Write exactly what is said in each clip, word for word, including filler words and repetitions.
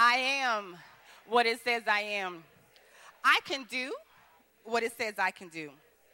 I am what it says I am. I can do what it says I can do.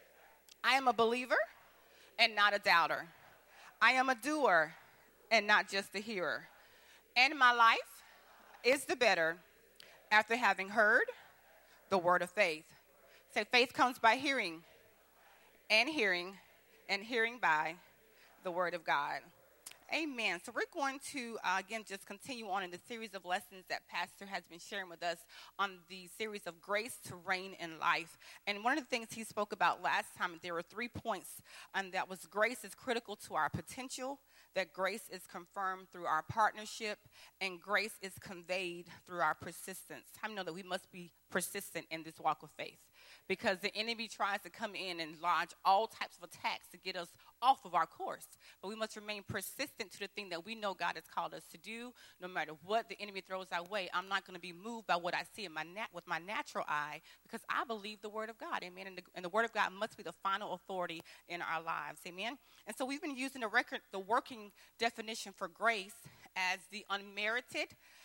I am a believer and not a doubter. I am a doer and not just a hearer. And my life is the better after having heard the word of faith. Say, faith comes by hearing, and hearing, and hearing by the word of God. Amen. So we're going to, uh, again, just continue on in the series of lessons that Pastor has been sharing with us on the series of Grace to Reign in Life. And one of the things he spoke about last time, there were three points, and that was grace is critical to our potential, that grace is confirmed through our partnership, and grace is conveyed through our persistence. How many know that we must be persistent in this walk of faith? Because the enemy tries to come in and lodge all types of attacks to get us off of our course. But we must remain persistent to the thing that we know God has called us to do. No matter what the enemy throws our way, I'm not going to be moved by what I see in my nat- with my natural eye, because I believe the word of God. Amen. And the, and the word of God must be the final authority in our lives. Amen. And so we've been using the record, the working definition for grace as the unmerited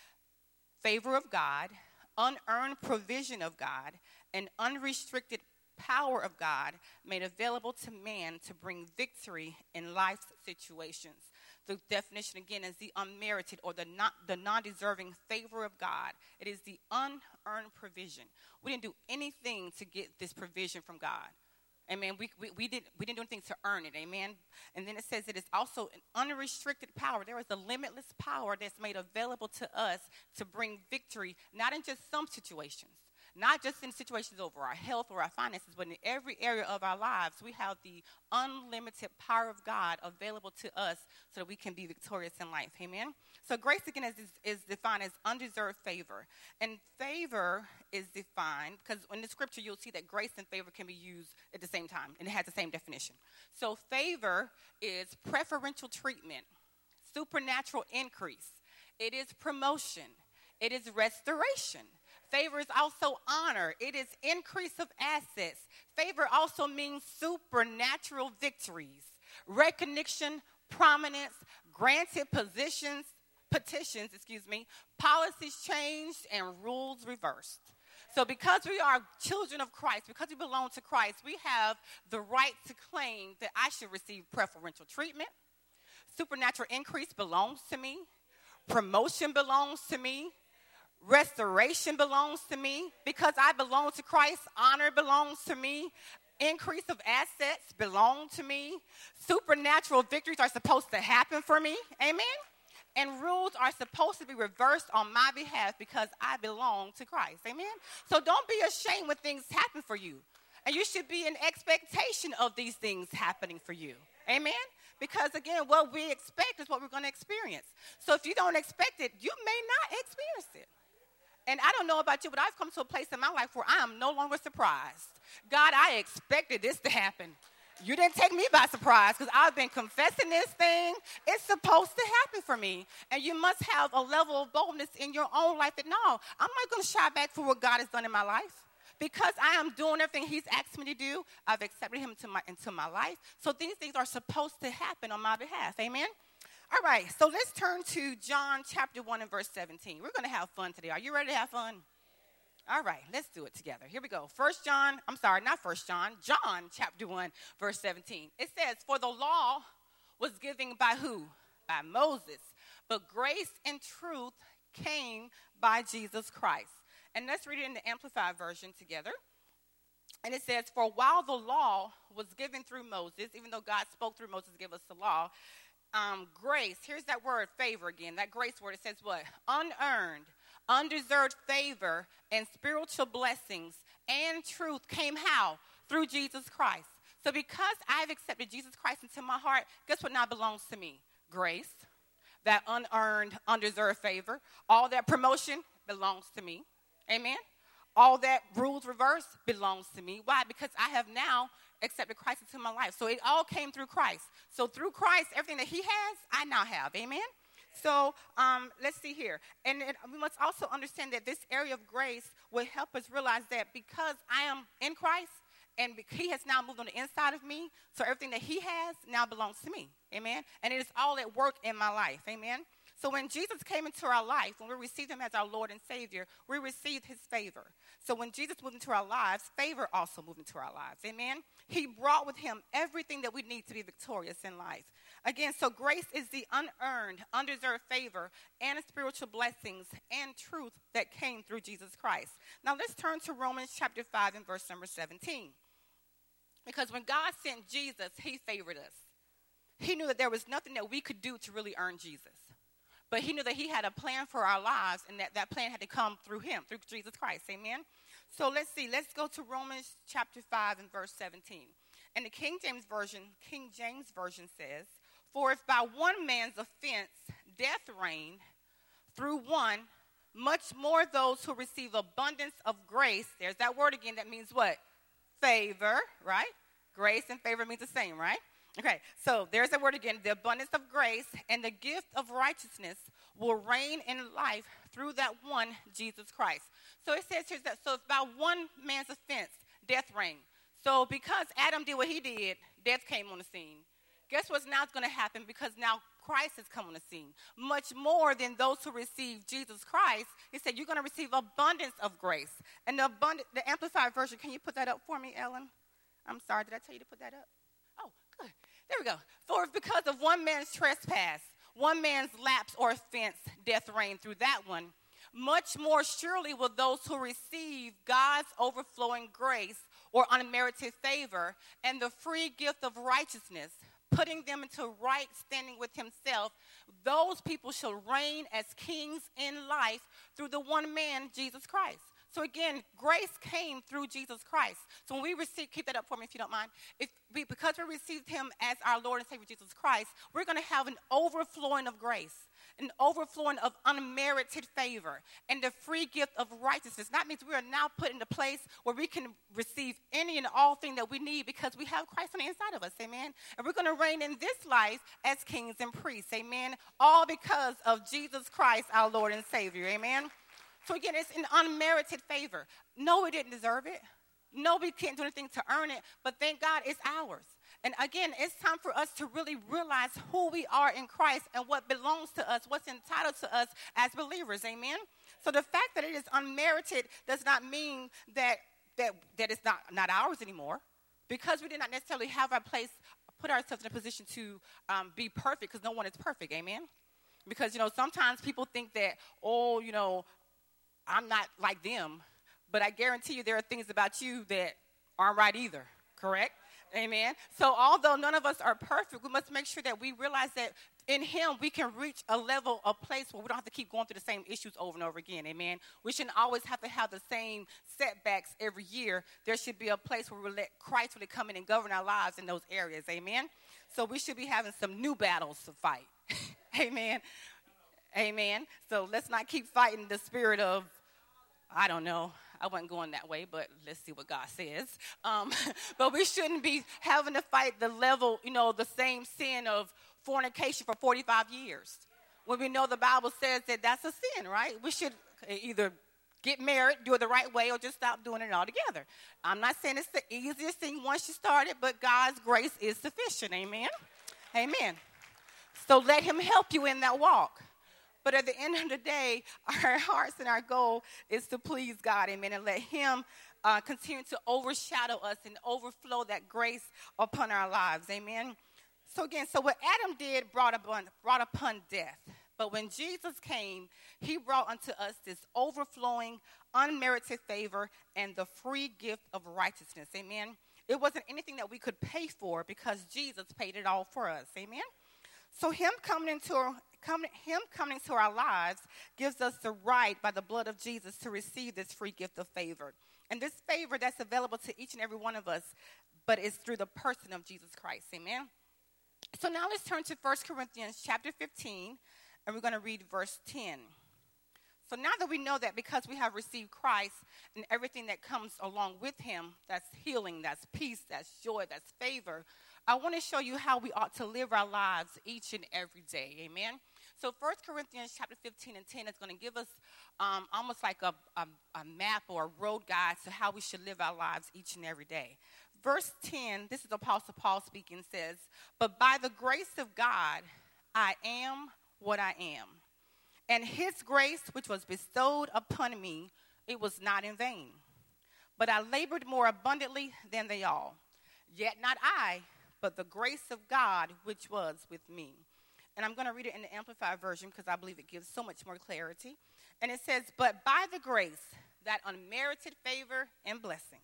favor of God, unearned provision of God, an unrestricted power of God made available to man to bring victory in life's situations. The definition, again, is the unmerited or the not the non-deserving favor of God. It is the unearned provision. We didn't do anything to get this provision from God. Amen. We, we, we, did, we didn't do anything to earn it. Amen. And then it says it is also an unrestricted power. There is a limitless power that's made available to us to bring victory, not in just some situations. Not just in situations over our health or our finances, but in every area of our lives, we have the unlimited power of God available to us so that we can be victorious in life. Amen? So grace, again, is, is defined as undeserved favor. And favor is defined, because in the scripture, you'll see that grace and favor can be used at the same time, and it has the same definition. So favor is preferential treatment, supernatural increase. It is promotion. It is restoration. Favor is also honor. It is increase of assets. Favor also means supernatural victories, recognition, prominence, granted positions, petitions, excuse me, policies changed, and rules reversed. So because we are children of Christ, because we belong to Christ, we have the right to claim that I should receive preferential treatment. Supernatural increase belongs to me. Promotion belongs to me. Restoration belongs to me. Because I belong to Christ, honor belongs to me. Increase of assets belong to me. Supernatural victories are supposed to happen for me. Amen? And rules are supposed to be reversed on my behalf because I belong to Christ. Amen? So don't be ashamed when things happen for you. And you should be in expectation of these things happening for you. Amen? Because, again, what we expect is what we're going to experience. So if you don't expect it, you may not experience it. And I don't know about you, but I've come to a place in my life where I am no longer surprised. God, I expected this to happen. You didn't take me by surprise because I've been confessing this thing. It's supposed to happen for me. And you must have a level of boldness in your own life that, no, I'm not going to shy back for what God has done in my life. Because I am doing everything he's asked me to do, I've accepted him into my, into my life. So these things are supposed to happen on my behalf. Amen? All right, so let's turn to John chapter one and verse seventeen. We're going to have fun today. Are you ready to have fun? All right, let's do it together. Here we go. First John, I'm sorry, not First John, John chapter one, verse seventeen. It says, for the law was given by who? By Moses. But grace and truth came by Jesus Christ. And let's read it in the Amplified version together. And it says, for while the law was given through Moses, even though God spoke through Moses to give us the law, Um, grace, here's that word favor again, that grace word. It says what? Unearned, undeserved favor and spiritual blessings and truth came how? Through Jesus Christ. So because I've accepted Jesus Christ into my heart, guess what now belongs to me? Grace, that unearned, undeserved favor. All that promotion belongs to me. Amen? All that rules reversed belongs to me. Why? Because I have now accepted Christ into my life. So it all came through Christ. So through Christ, everything that he has, I now have. Amen? So um, let's see here. And it, we must also understand that this area of grace will help us realize that because I am in Christ and he has now moved on the inside of me, so everything that he has now belongs to me. Amen? And it is all at work in my life. Amen? So when Jesus came into our life, when we received him as our Lord and Savior, we received his favor. So when Jesus moved into our lives, favor also moved into our lives. Amen? He brought with him everything that we need to be victorious in life. Again, so grace is the unearned, undeserved favor and spiritual blessings and truth that came through Jesus Christ. Now let's turn to Romans chapter five and verse number seventeen. Because when God sent Jesus, he favored us. He knew that there was nothing that we could do to really earn Jesus. But he knew that he had a plan for our lives, and that that plan had to come through him, through Jesus Christ. Amen? So let's see. Let's go to Romans chapter five and verse seventeen. And the King James Version, King James Version says, "For if by one man's offense death reigned through one, much more those who receive abundance of grace," there's that word again that means what? Favor, right? Grace and favor means the same, right? Okay, so there's the word again. The abundance of grace and the gift of righteousness will reign in life through that one, Jesus Christ. So it says here that, so if by one man's offense, death reigned. So because Adam did what he did, death came on the scene. Guess what's now going to happen? Because now Christ has come on the scene. Much more than those who receive Jesus Christ, he said, you're going to receive abundance of grace. And the abundant, the Amplified Version, can you put that up for me, Ellen? I'm sorry, did I tell you to put that up? Oh, good. There we go. For if because of one man's trespass, one man's lapse or offense, death reigned through that one, much more surely will those who receive God's overflowing grace or unmerited favor and the free gift of righteousness, putting them into right standing with himself, those people shall reign as kings in life through the one man, Jesus Christ. So again, grace came through Jesus Christ. So when we receive, keep that up for me if you don't mind. If we, because we received him as our Lord and Savior Jesus Christ, we're going to have an overflowing of grace, an overflowing of unmerited favor, and the free gift of righteousness. That means we are now put in a place where we can receive any and all thing that we need because we have Christ on the inside of us, amen? And we're going to reign in this life as kings and priests, amen? All because of Jesus Christ, our Lord and Savior, amen? So again, it's an unmerited favor. No, we didn't deserve it. No, we can't do anything to earn it, but thank God it's ours. And again, it's time for us to really realize who we are in Christ and what belongs to us, what's entitled to us as believers, amen? So the fact that it is unmerited does not mean that that, that it's not, not ours anymore, because we did not necessarily have our place, put ourselves in a position to um, be perfect, because no one is perfect, amen? Because, you know, sometimes people think that, oh, you know, I'm not like them, but I guarantee you there are things about you that aren't right either, correct? Amen. So although none of us are perfect, we must make sure that we realize that in him we can reach a level, a place where we don't have to keep going through the same issues over and over again, amen? We shouldn't always have to have the same setbacks every year. There should be a place where we let Christ really come in and govern our lives in those areas, amen? So we should be having some new battles to fight, amen? Amen. So let's not keep fighting the spirit of, I don't know, I wasn't going that way, but let's see what God says. Um, but we shouldn't be having to fight the level, you know, the same sin of fornication for forty-five years. When we know the Bible says that that's a sin, right? We should either get married, do it the right way, or just stop doing it altogether. I'm not saying it's the easiest thing once you start it, but God's grace is sufficient. Amen? Amen. So let him help you in that walk. But at the end of the day, our hearts and our goal is to please God, amen, and let him uh, continue to overshadow us and overflow that grace upon our lives, amen. So again, so what Adam did brought upon, brought upon death. But when Jesus came, he brought unto us this overflowing, unmerited favor and the free gift of righteousness, amen. It wasn't anything that we could pay for because Jesus paid it all for us, amen. So him coming into our, coming, him coming to our lives gives us the right by the blood of Jesus to receive this free gift of favor. And this favor that's available to each and every one of us, but it's through the person of Jesus Christ. Amen? So now let's turn to First Corinthians chapter fifteen, and we're going to read verse ten. So now that we know that because we have received Christ and everything that comes along with him, that's healing, that's peace, that's joy, that's favor, I want to show you how we ought to live our lives each and every day, amen? So First Corinthians chapter fifteen and ten is going to give us um, almost like a, a, a map or a road guide to how we should live our lives each and every day. Verse ten, this is Apostle Paul speaking, says, "But by the grace of God, I am what I am. And his grace, which was bestowed upon me, it was not in vain. But I labored more abundantly than they all. Yet not I, but the grace of God, which was with me. And I'm going to read it in the Amplified Version because I believe it gives so much more clarity. And it says, but by the grace, that unmerited favor and blessing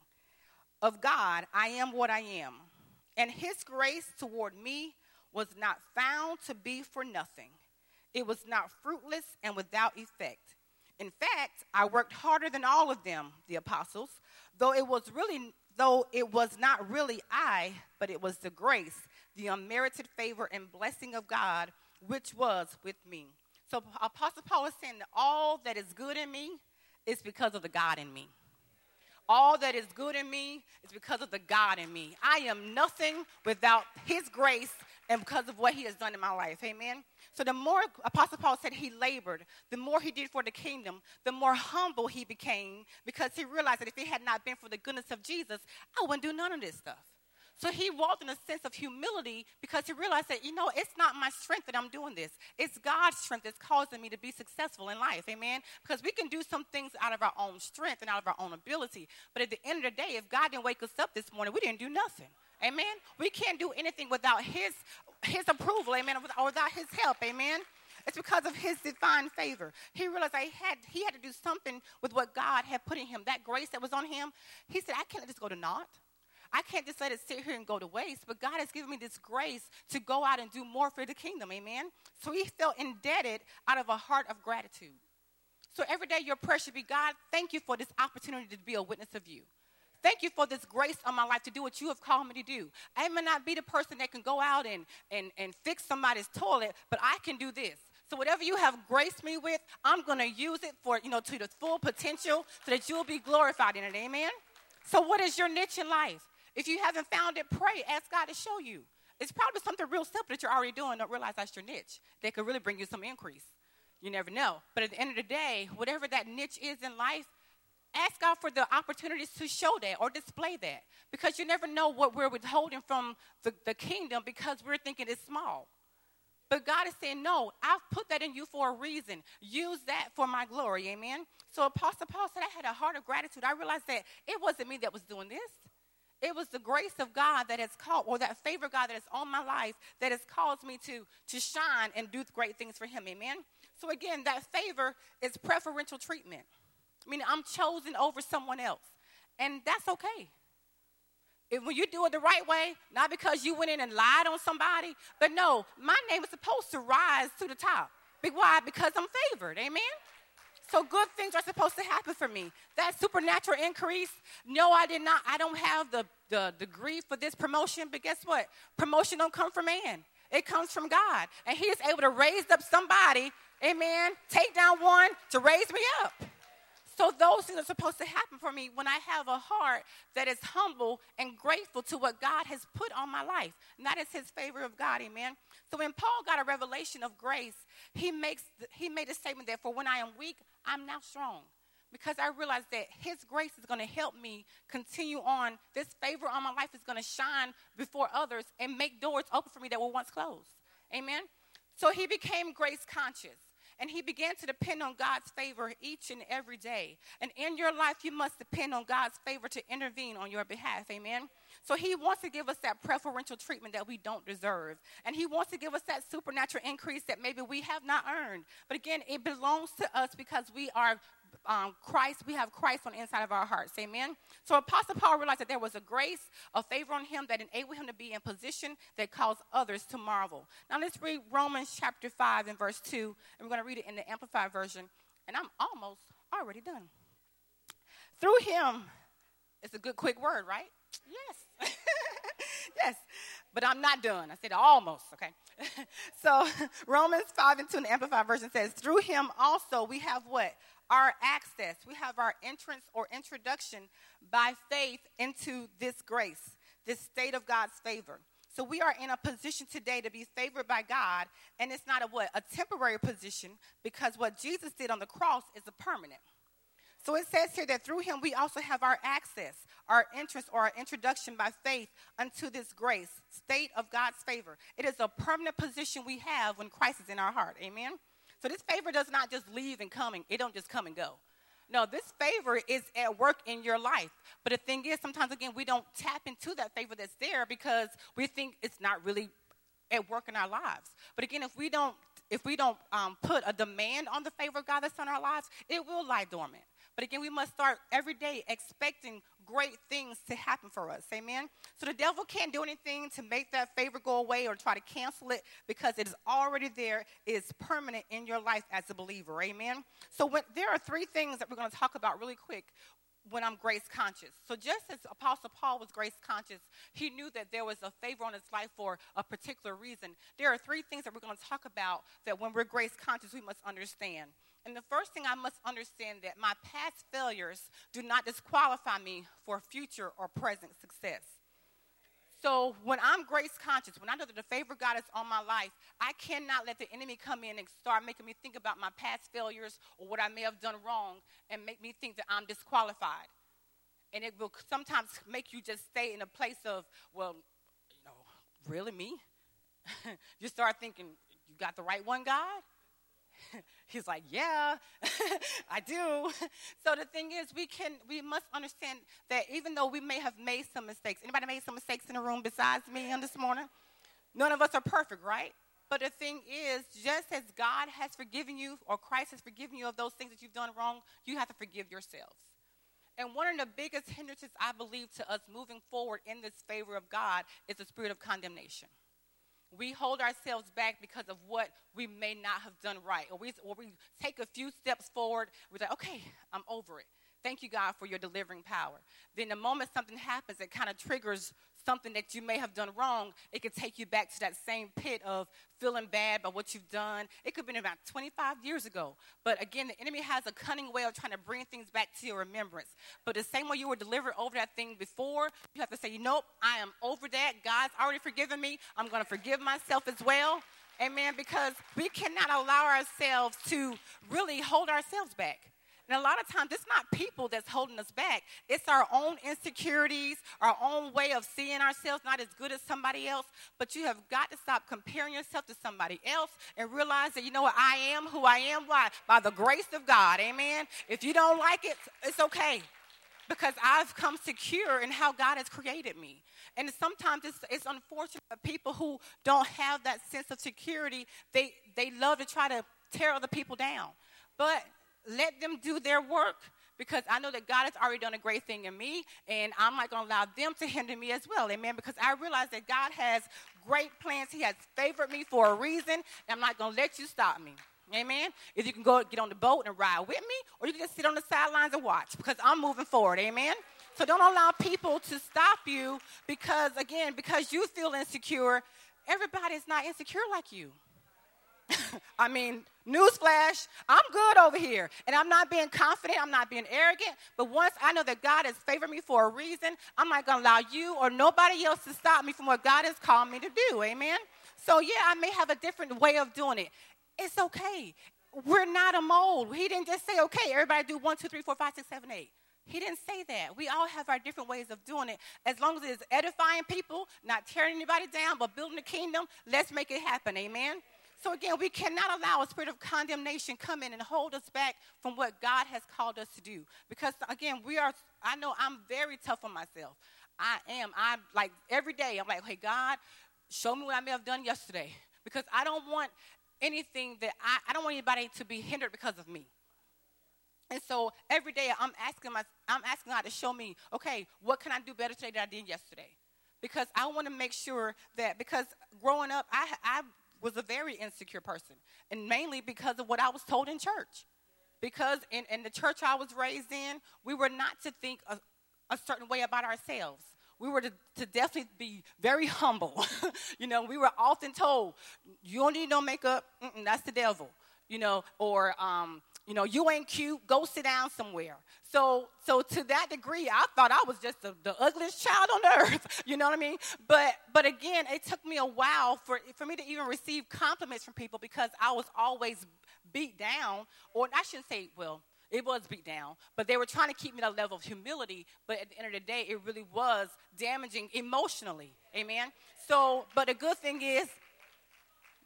of God, I am what I am. And his grace toward me was not found to be for nothing. It was not fruitless and without effect. In fact, I worked harder than all of them, the apostles, though it was really, though it was not really I, but it was the grace, the unmerited favor and blessing of God, which was with me. So Apostle Paul is saying that all that is good in me is because of the God in me. All that is good in me is because of the God in me. I am nothing without his grace and because of what he has done in my life. Amen. So the more Apostle Paul said he labored, the more he did for the kingdom, the more humble he became because he realized that if it had not been for the goodness of Jesus, I wouldn't do none of this stuff. So he walked in a sense of humility because he realized that, you know, it's not my strength that I'm doing this. It's God's strength that's causing me to be successful in life, amen? Because we can do some things out of our own strength and out of our own ability. But at the end of the day, if God didn't wake us up this morning, we didn't do nothing, amen? We can't do anything without his, his approval, amen, or without his help, amen? It's because of his divine favor. He realized that he had, he had to do something with what God had put in him, that grace that was on him. He said, I can't let this go to naught. I can't just let it sit here and go to waste, but God has given me this grace to go out and do more for the kingdom, amen? So he felt indebted out of a heart of gratitude. So every day your prayer should be, God, thank you for this opportunity to be a witness of you. Thank you for this grace on my life to do what you have called me to do. I may not be the person that can go out and, and, and fix somebody's toilet, but I can do this. So whatever you have graced me with, I'm going to use it for, you know, to the full potential so that you'll be glorified in it, amen? So what is your niche in life? If you haven't found it, pray. Ask God to show you. It's probably something real simple that you're already doing. Don't realize that's your niche. That could really bring you some increase. You never know. But at the end of the day, whatever that niche is in life, ask God for the opportunities to show that or display that. Because you never know what we're withholding from the, the kingdom because we're thinking it's small. But God is saying, no, I've put that in you for a reason. Use that for my glory, amen? So Apostle Paul said, I had a heart of gratitude. I realized that it wasn't me that was doing this. It was the grace of God that has called, or that favor of God that is on my life that has caused me to, to shine and do great things for him, amen? So again, that favor is preferential treatment. I mean, I'm chosen over someone else, and that's okay. If, when you do it the right way, not because you went in and lied on somebody, but no, my name is supposed to rise to the top. Why? Because I'm favored, amen? So good things are supposed to happen for me. That supernatural increase, no, I did not. I don't have the, the degree for this promotion, but guess what? Promotion don't come from man. It comes from God. And he is able to raise up somebody, amen, take down one to raise me up. So those things are supposed to happen for me when I have a heart that is humble and grateful to what God has put on my life. And that is his favor of God, amen. So when Paul got a revelation of grace, he makes he made a statement that for when I am weak, I'm now strong. Because I realized that his grace is going to help me continue on. This favor on my life is going to shine before others and make doors open for me that were once closed. Amen? So he became grace conscious. And he began to depend on God's favor each and every day. And in your life, you must depend on God's favor to intervene on your behalf. Amen? So he wants to give us that preferential treatment that we don't deserve. And he wants to give us that supernatural increase that maybe we have not earned. But again, it belongs to us because we are um, Christ. We have Christ on the inside of our hearts. Amen? So Apostle Paul realized that there was a grace, a favor on him that enabled him to be in position that caused others to marvel. Now let's read Romans chapter five and verse two. And we're going to read it in the Amplified Version. And I'm almost already done. Through him, it's a good quick word, right? Yes. Yes. But I'm not done. I said almost, okay? So Romans five and two in the Amplified Version says, through him also we have what? Our access. We have our entrance or introduction by faith into this grace, this state of God's favor. So we are in a position today to be favored by God, and it's not a what? A temporary position, because what Jesus did on the cross is a permanent. So it says here that through him we also have our access, our entrance or our introduction by faith unto this grace, state of God's favor. It is a permanent position we have when Christ is in our heart. Amen? So this favor does not just leave and come, and it don't just come and go. No, this favor is at work in your life. But the thing is, sometimes, again, we don't tap into that favor that's there because we think it's not really at work in our lives. But again, if we don't, if we don't um, put a demand on the favor of God that's on our lives, it will lie dormant. But again, we must start every day expecting great things to happen for us. Amen? So the devil can't do anything to make that favor go away or try to cancel it because it is already there. It is permanent in your life as a believer. Amen? So when, there are three things that we're going to talk about really quick when I'm grace conscious. So just as Apostle Paul was grace conscious, he knew that there was a favor on his life for a particular reason. There are three things that we're going to talk about that when we're grace conscious, we must understand. And the first thing I must understand that my past failures do not disqualify me for future or present success. So when I'm grace conscious, when I know that the favor of God is on my life, I cannot let the enemy come in and start making me think about my past failures or what I may have done wrong and make me think that I'm disqualified. And it will sometimes make you just stay in a place of, well, you know, really me? You start thinking, you got the right one, God? He's like, yeah, I do. So the thing is, we can, we must understand that even though we may have made some mistakes, anybody made some mistakes in the room besides me on this morning? None of us are perfect, right? But the thing is, just as God has forgiven you or Christ has forgiven you of those things that you've done wrong, you have to forgive yourselves. And one of the biggest hindrances, I believe, to us moving forward in this favor of God is the spirit of condemnation. We hold ourselves back because of what we may not have done right. Or we, or we take a few steps forward. We're like, okay, I'm over it. Thank you, God, for your delivering power. Then the moment something happens, it kind of triggers something that you may have done wrong. It could take you back to that same pit of feeling bad about what you've done. It could have been about twenty-five years ago. But again, the enemy has a cunning way of trying to bring things back to your remembrance. But the same way you were delivered over that thing before, you have to say, nope, I am over that. God's already forgiven me. I'm going to forgive myself as well. Amen. Because we cannot allow ourselves to really hold ourselves back. And a lot of times, it's not people that's holding us back. It's our own insecurities, our own way of seeing ourselves not as good as somebody else. But you have got to stop comparing yourself to somebody else and realize that, you know what, I am who I am. Why? By the grace of God. Amen. If you don't like it, it's okay. Because I've come secure in how God has created me. And sometimes it's, it's unfortunate that people who don't have that sense of security, they, they love to try to tear other people down. But let them do their work, because I know that God has already done a great thing in me, and I'm not going to allow them to hinder me as well. Amen. Because I realize that God has great plans. He has favored me for a reason, and I'm not going to let you stop me. Amen. If you can go get on the boat and ride with me, or you can just sit on the sidelines and watch, because I'm moving forward. Amen. So don't allow people to stop you because, again, because you feel insecure. Everybody is not insecure like you. I mean, newsflash, I'm good over here. And I'm not being confident. I'm not being arrogant. But once I know that God has favored me for a reason, I'm not going to allow you or nobody else to stop me from what God has called me to do. Amen? So, yeah, I may have a different way of doing it. It's okay. We're not a mold. He didn't just say, okay, everybody do one, two, three, four, five, six, seven, eight. He didn't say that. We all have our different ways of doing it. As long as it's edifying people, not tearing anybody down, but building the kingdom, let's make it happen. Amen? So again, we cannot allow a spirit of condemnation come in and hold us back from what God has called us to do. Because again, we are, I know I'm very tough on myself. I am. I'm like every day, I'm like, hey, God, show me what I may have done yesterday. Because I don't want anything that, I, I don't want anybody to be hindered because of me. And so every day I'm asking my, I'm asking God to show me, okay, what can I do better today than I did yesterday? Because I want to make sure that, because growing up, I, I was a very insecure person, and mainly because of what I was told in church. Because in, in the church I was raised in, we were not to think a, a certain way about ourselves. We were to, to definitely be very humble. You know, we were often told, you don't need no makeup, mm-mm, that's the devil. You know, or, um, you know, you ain't cute, go sit down somewhere. So so to that degree, I thought I was just the, the ugliest child on earth. You know what I mean? But but again, it took me a while for, for me to even receive compliments from people, because I was always beat down. Or I shouldn't say, well, it was beat down. But they were trying to keep me at a level of humility. But at the end of the day, it really was damaging emotionally. Amen? So, but the good thing is,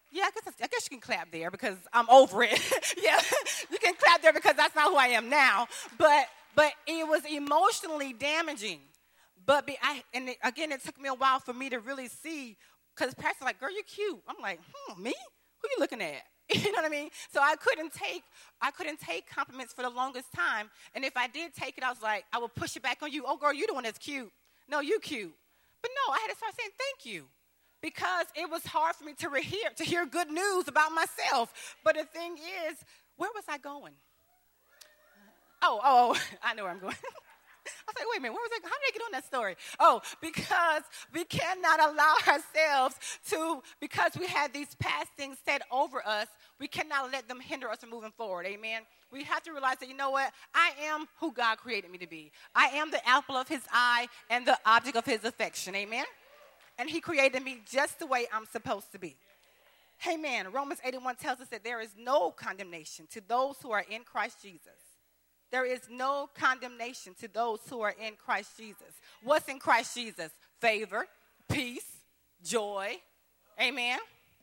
Yeah, I guess, I guess you can clap there because I'm over it. Yeah, you can clap there because that's not who I am now. But but it was emotionally damaging. But be, I, and it, again, it took me a while for me to really see, because the pastor's like, girl, you're cute. I'm like, hmm, me? Who you looking at? You know what I mean? So I couldn't take I couldn't take compliments for the longest time. And if I did take it, I was like, I would push it back on you. Oh, girl, you the one that's cute. No, you cute. But no, I had to start saying thank you, because it was hard for me to hear, to hear good news about myself. But the thing is, where was I going? Oh, oh, I know where I'm going. I was like, wait a minute, where was I? How did I get on that story? Oh, because we cannot allow ourselves to, because we had these past things said over us, we cannot let them hinder us from moving forward. Amen. We have to realize that, you know what? I am who God created me to be. I am the apple of his eye and the object of his affection. Amen. And he created me just the way I'm supposed to be. Amen. Romans eight and one tells us that there is no condemnation to those who are in Christ Jesus. There is no condemnation to those who are in Christ Jesus. What's in Christ Jesus? Favor, peace, joy. Amen.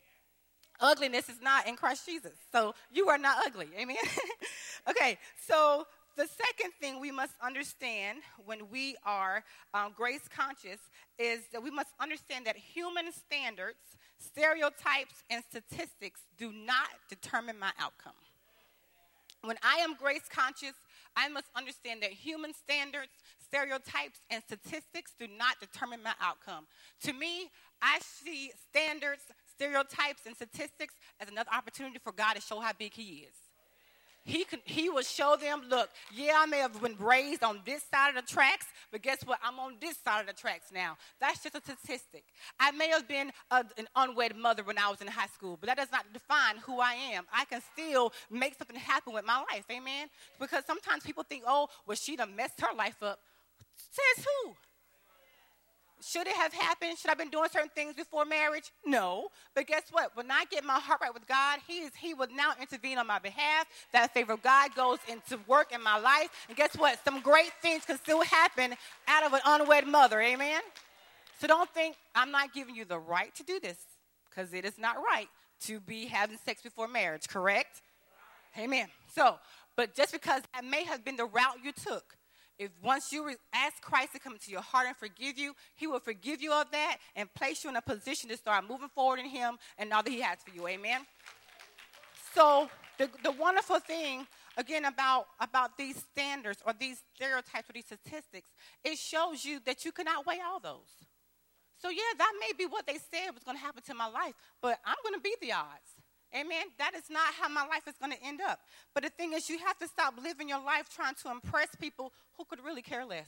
Ugliness is not in Christ Jesus. So you are not ugly. Amen. Okay, so the second thing we must understand when we are um, grace conscious is that we must understand that human standards, stereotypes, and statistics do not determine my outcome. When I am grace conscious, I must understand that human standards, stereotypes, and statistics do not determine my outcome. To me, I see standards, stereotypes, and statistics as another opportunity for God to show how big he is. He could, he will show them, look, yeah, I may have been raised on this side of the tracks, but guess what? I'm on this side of the tracks now. That's just a statistic. I may have been a, an unwed mother when I was in high school, but that does not define who I am. I can still make something happen with my life, amen? Because sometimes people think, oh, well, she done messed her life up. Says who? Should it have happened? Should I have been doing certain things before marriage? No. But guess what? When I get my heart right with God, he is, he will now intervene on my behalf. That favor of God goes into work in my life. And guess what? Some great things can still happen out of an unwed mother. Amen? So don't think I'm not giving you the right to do this, because it is not right to be having sex before marriage, correct? Amen. So, but just because that may have been the route you took, if once you re- ask Christ to come into your heart and forgive you, he will forgive you of that and place you in a position to start moving forward in him and all that he has for you. Amen? So the, the wonderful thing, again, about, about these standards or these stereotypes or these statistics, it shows you that you can outweigh all those. So, yeah, that may be what they said was going to happen to my life, but I'm going to beat the odds. Amen. That is not how my life is going to end up. But the thing is, you have to stop living your life trying to impress people who could really care less.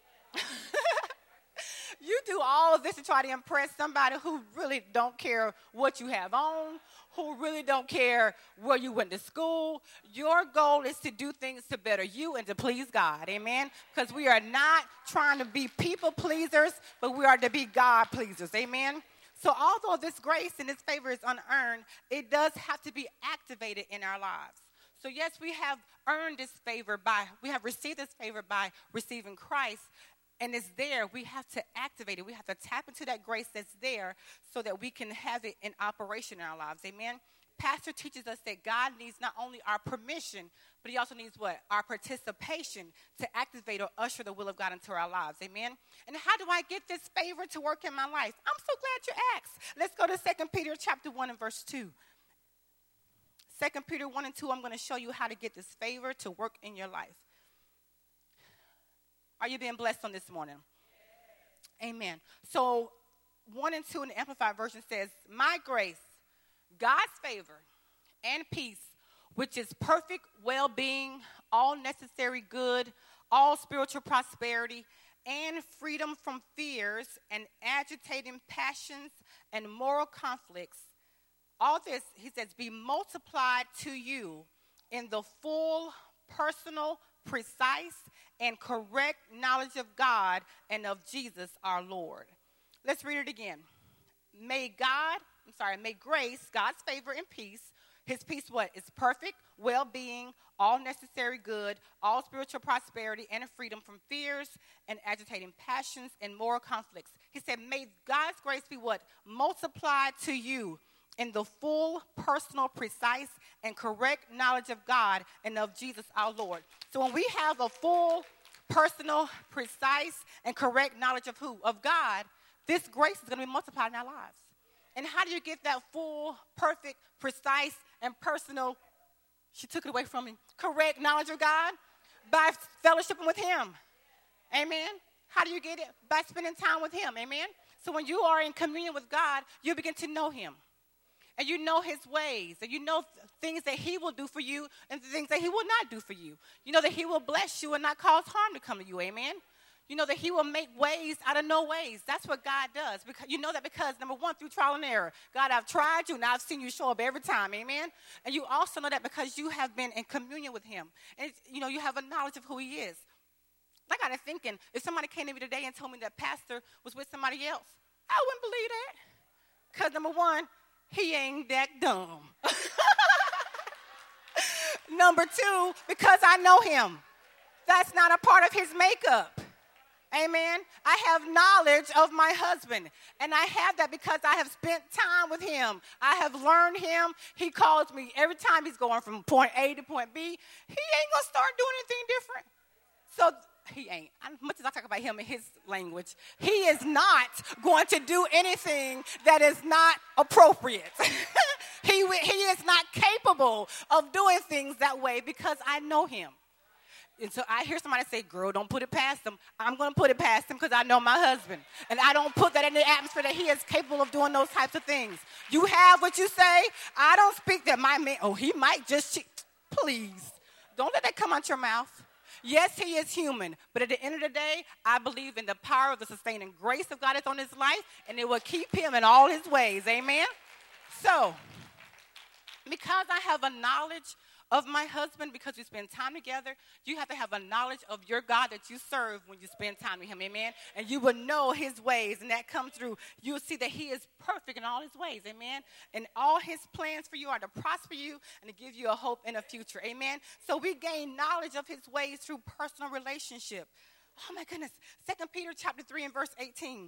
You do all of this to try to impress somebody who really don't care what you have on, who really don't care where you went to school. Your goal is to do things to better you and to please God. Amen. Because we are not trying to be people pleasers, but we are to be God pleasers. Amen. So although this grace and this favor is unearned, it does have to be activated in our lives. So yes, we have earned this favor by, we have received this favor by receiving Christ, and it's there. We have to activate it. We have to tap into that grace that's there so that we can have it in operation in our lives. Amen. Pastor teaches us that God needs not only our permission, but he also needs what? Our participation to activate or usher the will of God into our lives. Amen? And how do I get this favor to work in my life? I'm so glad you asked. Let's go to Second Peter chapter one and verse two. Second Peter one and two, I'm going to show you how to get this favor to work in your life. Are you being blessed on this morning? Amen. So one and two in the Amplified Version says, my grace, God's favor and peace, which is perfect well-being, all necessary good, all spiritual prosperity, and freedom from fears and agitating passions and moral conflicts. All this, he says, be multiplied to you in the full, personal, precise, and correct knowledge of God and of Jesus our Lord. Let's read it again. May God, I'm sorry, may grace, God's favor and peace, his peace what? Is perfect, well-being, all necessary good, all spiritual prosperity, and freedom from fears and agitating passions and moral conflicts. He said, may God's grace be what? Multiplied to you in the full, personal, precise, and correct knowledge of God and of Jesus our Lord. So when we have a full, personal, precise, and correct knowledge of who? Of God, this grace is going to be multiplied in our lives. And how do you get that full, perfect, precise, and personal, she took it away from me, correct knowledge of God? By fellowshipping with him. Amen. How do you get it? By spending time with him. Amen. So when you are in communion with God, you begin to know him. And you know his ways. And you know th- things that he will do for you and the things that he will not do for you. You know that he will bless you and not cause harm to come to you. Amen. You know that he will make ways out of no ways. That's what God does. Because you know that because, number one, through trial and error. God, I've tried you, and I've seen you show up every time. Amen? And you also know that because you have been in communion with him. And, you know, you have a knowledge of who he is. I got to thinking, if somebody came to me today and told me that pastor was with somebody else, I wouldn't believe that. Because, number one, he ain't that dumb. Number two, because I know him. That's not a part of his makeup. Amen. I have knowledge of my husband, and I have that because I have spent time with him. I have learned him. He calls me every time he's going from point A to point B. He ain't going to start doing anything different. So he ain't. As much as I talk about him in his language, he is not going to do anything that is not appropriate. he, he is not capable of doing things that way because I know him. And so I hear somebody say, girl, don't put it past him. I'm going to put it past him because I know my husband. And I don't put that in the atmosphere that he is capable of doing those types of things. You have what you say. I don't speak that my man, oh, he might just cheat. Please, don't let that come out your mouth. Yes, he is human. But at the end of the day, I believe in the power of the sustaining grace of God that's on his life. And it will keep him in all his ways. Amen? So, because I have a knowledge of my husband, because we spend time together, you have to have a knowledge of your God that you serve when you spend time with him, amen? And you will know his ways, and that comes through. You will see that he is perfect in all his ways, amen? And all his plans for you are to prosper you and to give you a hope in a future, amen? So we gain knowledge of his ways through personal relationship. Oh, my goodness. Second Peter chapter three and verse eighteen.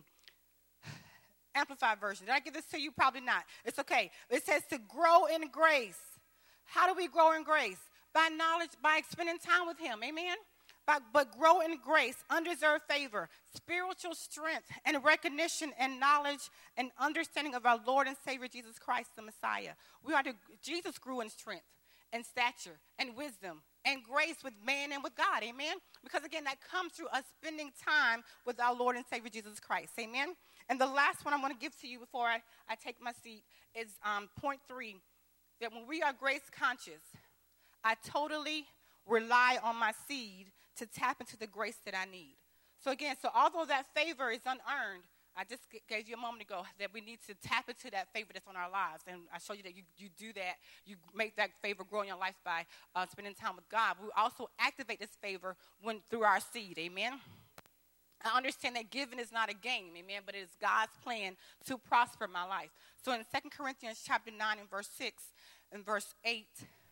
Amplified version. Did I give this to you? Probably not. It's okay. It says to grow in grace. How do we grow in grace? By knowledge, by spending time with him, amen? By, but grow in grace, undeserved favor, spiritual strength, and recognition and knowledge and understanding of our Lord and Savior Jesus Christ, the Messiah. We are to, Jesus grew in strength and stature and wisdom and grace with man and with God, amen? Because again, that comes through us spending time with our Lord and Savior Jesus Christ, amen? And the last one I'm going to give to you before I, I take my seat is um, point three. That when we are grace conscious, I totally rely on my seed to tap into the grace that I need. So again, so although that favor is unearned, I just g- gave you a moment ago that we need to tap into that favor that's on our lives. And I showed you that you, you do that. You make that favor grow in your life by uh, spending time with God. We also activate this favor when through our seed, amen? I understand that giving is not a game, amen, but it is God's plan to prosper my life. So in Second Corinthians chapter nine and verse six and verse eight,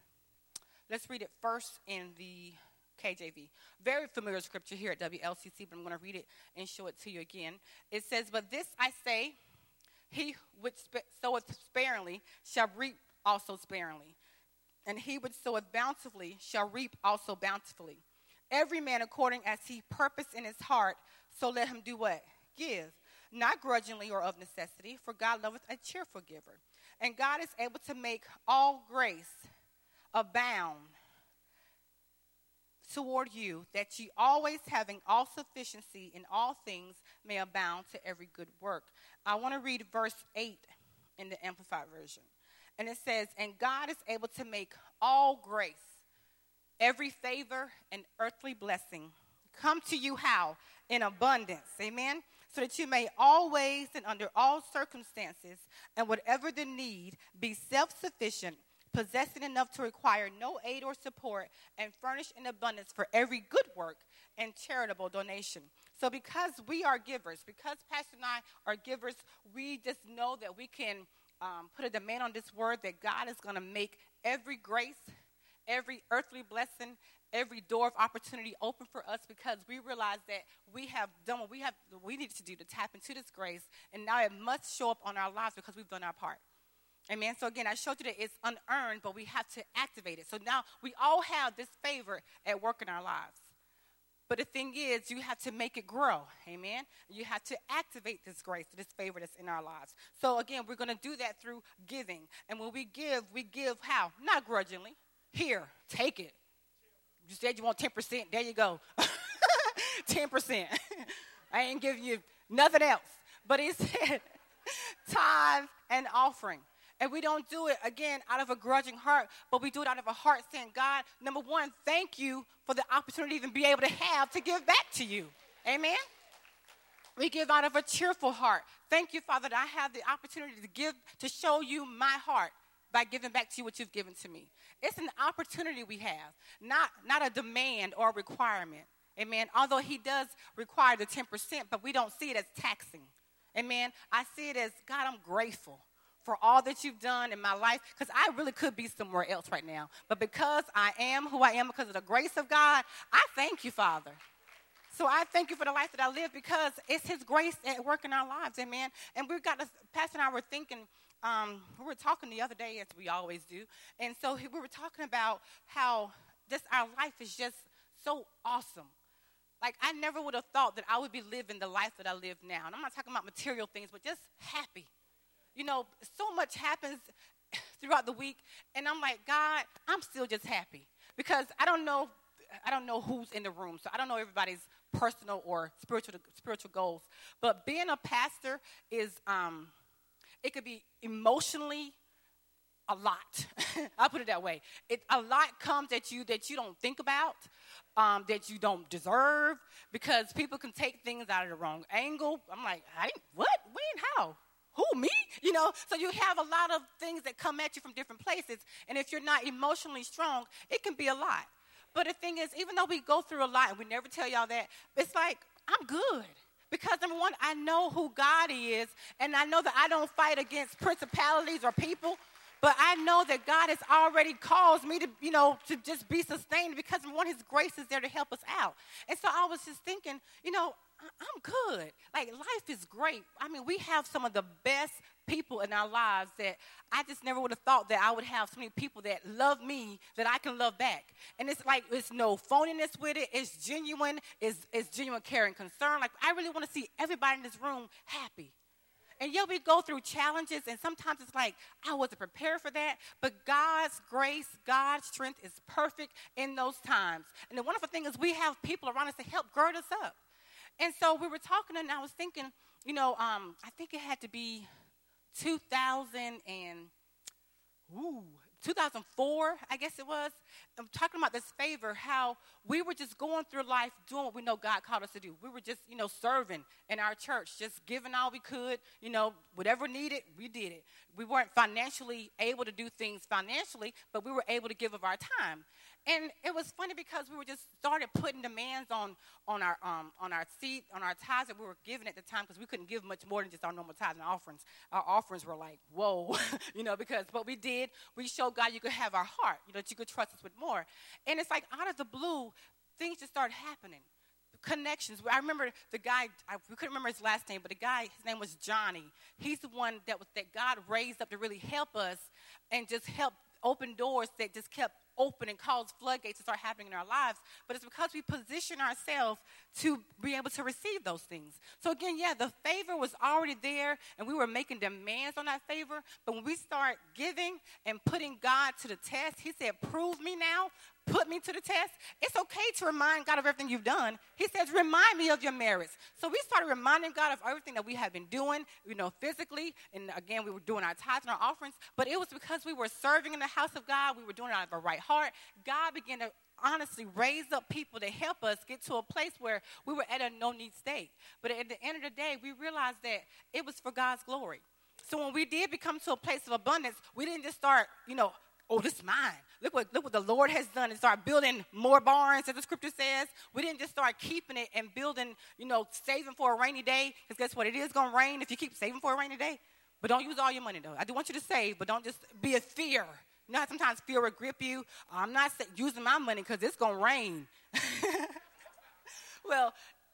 let's read it first in the K J V. Very familiar scripture here at W L C C, but I'm going to read it and show it to you again. It says, but this I say, he which soweth sparingly shall reap also sparingly, and he which soweth bountifully shall reap also bountifully. Every man according as he purposed in his heart, so let him do what? Give. Not grudgingly or of necessity, for God loveth a cheerful giver. And God is able to make all grace abound toward you, that ye always having all sufficiency in all things may abound to every good work. I want to read verse eight in the Amplified Version. And it says, and God is able to make all grace, every favor and earthly blessing come to you how? In abundance. Amen? So that you may always and under all circumstances and whatever the need be self-sufficient, possessing enough to require no aid or support, and furnish in abundance for every good work and charitable donation. So because we are givers, because Pastor and I are givers, we just know that we can um, put a demand on this word that God is going to make every grace, every earthly blessing, every door of opportunity open for us, because we realize that we have done what we have we needed to do to tap into this grace, and now it must show up on our lives because we've done our part. Amen. So again, I showed you that it's unearned, but we have to activate it. So now we all have this favor at work in our lives. But the thing is, you have to make it grow. Amen. You have to activate this grace, this favor that's in our lives. So again, we're going to do that through giving. And when we give, we give how? Not grudgingly. Here, take it. You said you want ten percent. There you go. ten percent. I ain't giving you nothing else. But he said tithe and offering. And we don't do it, again, out of a grudging heart, but we do it out of a heart saying, God, number one, thank you for the opportunity to even be able to have to give back to you. Amen? We give out of a cheerful heart. Thank you, Father, that I have the opportunity to give, to show you my heart by giving back to you what you've given to me. It's an opportunity we have, not, not a demand or a requirement. Amen? Although he does require the ten percent, but we don't see it as taxing. Amen? I see it as, God, I'm grateful for all that you've done in my life, because I really could be somewhere else right now. But because I am who I am, because of the grace of God, I thank you, Father. So I thank you for the life that I live, because it's his grace at work in our lives, amen. And we've got, to, Pastor and I were thinking, um, we were talking the other day, as we always do, and so we were talking about how this our life is just so awesome. Like, I never would have thought that I would be living the life that I live now. And I'm not talking about material things, but just happy. You know, so much happens throughout the week, and I'm like, God, I'm still just happy, because I don't know, I don't know who's in the room, so I don't know everybody's personal or spiritual spiritual goals. But being a pastor is, um, it could be emotionally a lot. I'll put it that way. It, a lot comes at you that you don't think about, um, that you don't deserve, because people can take things out of the wrong angle. I'm like, I didn't, what, when, how? Who, me? You know, so you have a lot of things that come at you from different places. And if you're not emotionally strong, it can be a lot. But the thing is, even though we go through a lot, and we never tell y'all that, it's like, I'm good. Because, number one, I know who God is, and I know that I don't fight against principalities or people, but I know that God has already caused me to, you know, to just be sustained, because, number one, his grace is there to help us out. And so I was just thinking, you know, I'm good. Like, life is great. I mean, we have some of the best people in our lives that I just never would have thought that I would have so many people that love me that I can love back. And it's like, it's no phoniness with it. It's genuine. It's, it's genuine care and concern. Like, I really want to see everybody in this room happy. And yeah, we go through challenges, and sometimes it's like, I wasn't prepared for that. But God's grace, God's strength is perfect in those times. And the wonderful thing is we have people around us to help gird us up. And so we were talking, and I was thinking, you know, um, I think it had to be two thousand and, ooh, two thousand four, I guess it was. I'm talking about this favor, how we were just going through life doing what we know God called us to do. We were just, you know, serving in our church, just giving all we could, you know, whatever needed, we did it. We weren't financially able to do things financially, but we were able to give of our time. And it was funny because we were just started putting demands on on our um, on our seed, on our tithes that we were giving at the time, because we couldn't give much more than just our normal tithes and offerings. Our offerings were like, whoa, you know, because what we did, we showed God you could have our heart, you know, that you could trust us with more. And it's like out of the blue, things just started happening. Connections. I remember the guy, I, we couldn't remember his last name, but the guy, his name was Johnny. He's the one that was that God raised up to really help us and just help open doors that just kept open and caused floodgates to start happening in our lives. But it's because we position ourselves to be able to receive those things. So again, yeah, the favor was already there, and we were making demands on that favor. But when we start giving and putting God to the test, he said, prove me now. Put me to the test. It's okay to remind God of everything you've done. He says, remind me of your merits. So we started reminding God of everything that we have been doing, you know, physically. And again, we were doing our tithes and our offerings. But it was because we were serving in the house of God. We were doing it out of our right heart. God began to honestly raise up people to help us get to a place where we were at a no-need state. But at the end of the day, we realized that it was for God's glory. So when we did become to a place of abundance, we didn't just start, you know, oh, this is mine. Look what, look what the Lord has done, and start building more barns, as the scripture says. We didn't just start keeping it and building, you know, saving for a rainy day, because guess what? It is going to rain if you keep saving for a rainy day. But don't use all your money, though. I do want you to save, but don't just be a fear. You know how sometimes fear will grip you? I'm not using my money because it's going to rain. Well,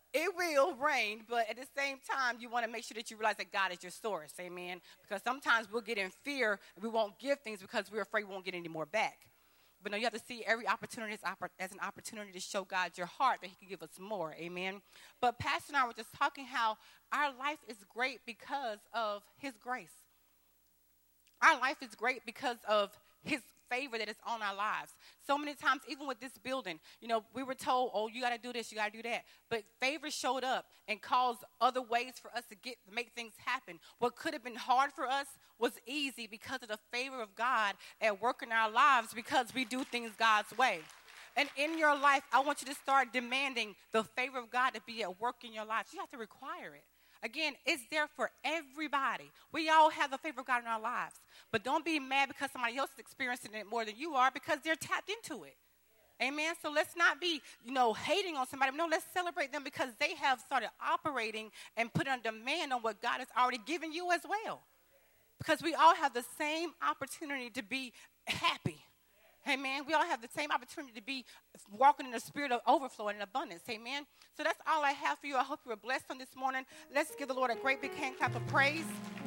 it will rain, but at the same time, you want to make sure that you realize that God is your source, amen? Because sometimes we'll get in fear and we won't give things because we're afraid we won't get any more back. But no, you have to see every opportunity as, oppor- as an opportunity to show God your heart that he can give us more, amen? But Pastor and I were just talking how our life is great because of his grace. Our life is great because of his favor that is on our lives. So many times, even with this building, you know, we were told, oh, you got to do this, you got to do that. But favor showed up and caused other ways for us to get make things happen. What could have been hard for us was easy because of the favor of God at work in our lives because we do things God's way. And in your life, I want you to start demanding the favor of God to be at work in your life. You have to require it. Again, it's there for everybody. We all have the favor of God in our lives. But don't be mad because somebody else is experiencing it more than you are because they're tapped into it. Amen? So let's not be, you know, hating on somebody. No, let's celebrate them because they have started operating and put on demand on what God has already given you as well. Because we all have the same opportunity to be happy. Amen. We all have the same opportunity to be walking in the spirit of overflow and abundance. Amen. So that's all I have for you. I hope you were blessed on this morning. Let's give the Lord a great big hand clap of praise.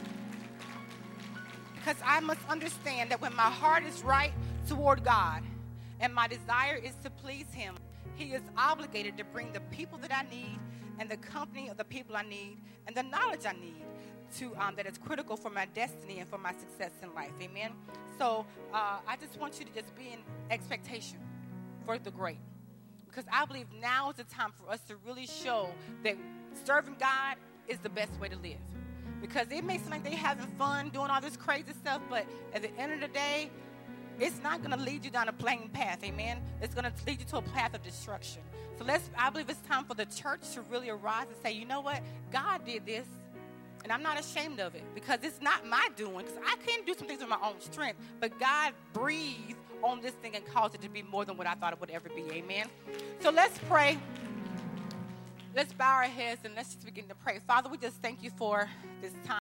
Because I must understand that when my heart is right toward God and my desire is to please him, he is obligated to bring the people that I need and the company of the people I need and the knowledge I need to um, that is critical for my destiny and for my success in life. Amen. So uh, I just want you to just be in expectation for the great. Because I believe now is the time for us to really show that serving God is the best way to live. Because it may seem like they're having fun doing all this crazy stuff, but at the end of the day, it's not going to lead you down a plain path, amen? It's going to lead you to a path of destruction. So let's, I believe it's time for the church to really arise and say, you know what? God did this. And I'm not ashamed of it because it's not my doing. Because I can't do some things with my own strength. But God breathed on this thing and caused it to be more than what I thought it would ever be. Amen. So let's pray. Let's bow our heads and let's just begin to pray. Father, we just thank you for this time.